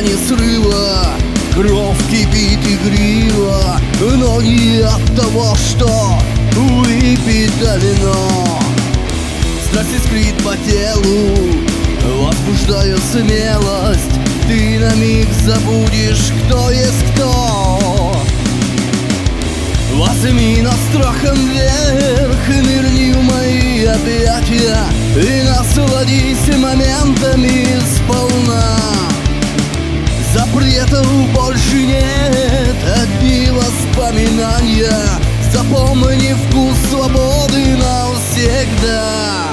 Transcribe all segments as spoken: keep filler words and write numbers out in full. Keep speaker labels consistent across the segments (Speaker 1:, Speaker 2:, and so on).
Speaker 1: грани срыва, кровь кипит игриво, но не от того, что выпито вино. Страсть искрит по телу, возбуждая смелость. Ты на миг забудешь, кто есть кто. Возьми над страхом вверх и нырни в мои объятия и насладись моментами сполна. Запретов больше нет, одни воспоминания. Запомни вкус свободы навсегда.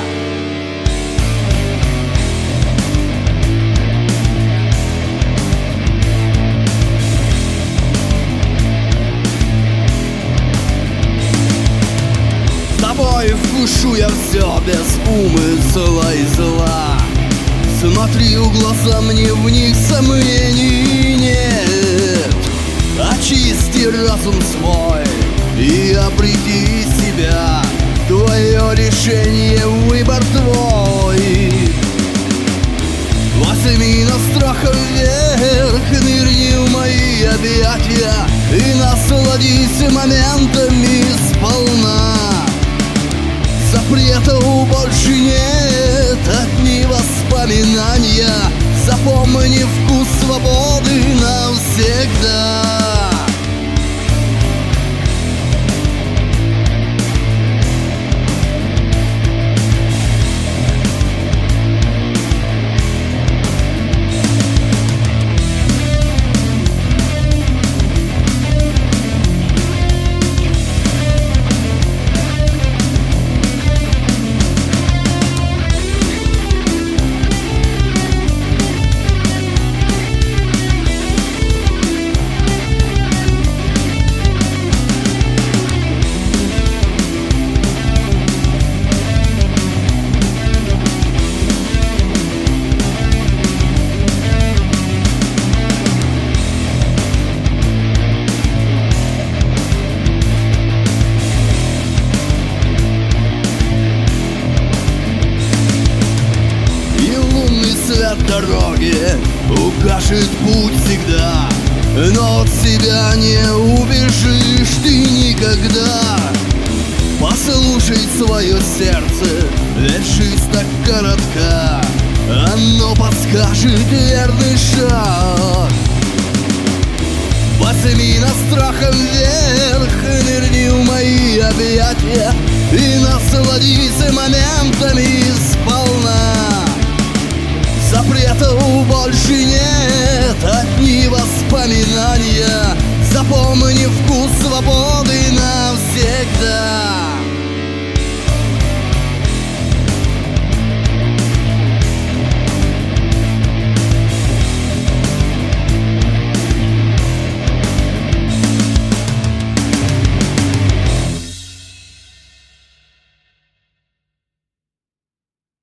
Speaker 1: С тобой вкушу я все без умысла и зла. Смотри в глаза мне, в них сомнений нет. Очисти разум свой и обрети себя. Твое решение, выбор твой. Возьми нас страхом вверх, нырни в мои объятия и насладись моментами сполна. Запретов больше нет, одни воспоминания. Запомни вкус свободы навсегда. Дороги укажет путь всегда, но от себя не убежишь ты никогда. Послушай свое сердце, ведь жизнь так коротка, оно подскажет верный шаг. Возьми нас страхом вверх, нырни в мои объятия и насладись моментами сполна. Запретов больше нет, одни воспоминания. Запомни вкус свободы навсегда.